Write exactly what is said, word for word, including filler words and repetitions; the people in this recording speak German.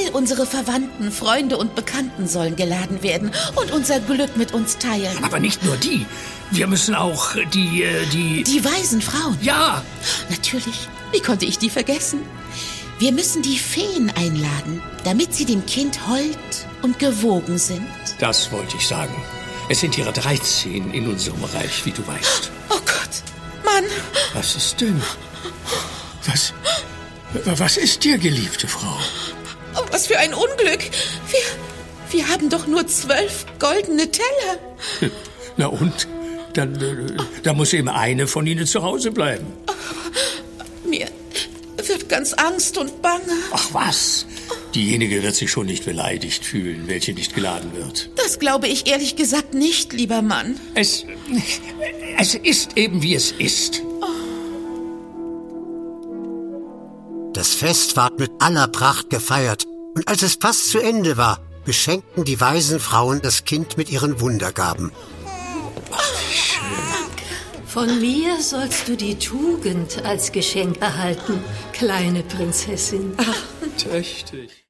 All unsere Verwandten, Freunde und Bekannten sollen geladen werden und unser Glück mit uns teilen. Aber nicht nur die. Wir müssen auch die, äh, die... Die weisen Frauen? Ja. Natürlich. Wie konnte ich die vergessen? Wir müssen die Feen einladen, damit sie dem Kind hold und gewogen sind. Das wollte ich sagen. Es sind ihre dreizehn in unserem Reich, wie du weißt. Oh Gott, Mann! Was ist denn? Was, was ist dir, geliebte Frau? Oh, was für ein Unglück! Wir, wir haben doch nur zwölf goldene Teller. Na und? Dann, äh, da muss eben eine von ihnen zu Hause bleiben. Oh, mir wird ganz Angst und Bange. Ach was? Diejenige wird sich schon nicht beleidigt fühlen, welche nicht geladen wird. Das glaube ich ehrlich gesagt nicht, lieber Mann. Es, es ist eben, wie es ist. Das Fest ward mit aller Pracht gefeiert, und als es fast zu Ende war, beschenkten die weisen Frauen das Kind mit ihren Wundergaben. Ach, wie schön. Von mir sollst du die Tugend als Geschenk erhalten, kleine Prinzessin. Ach, tüchtig.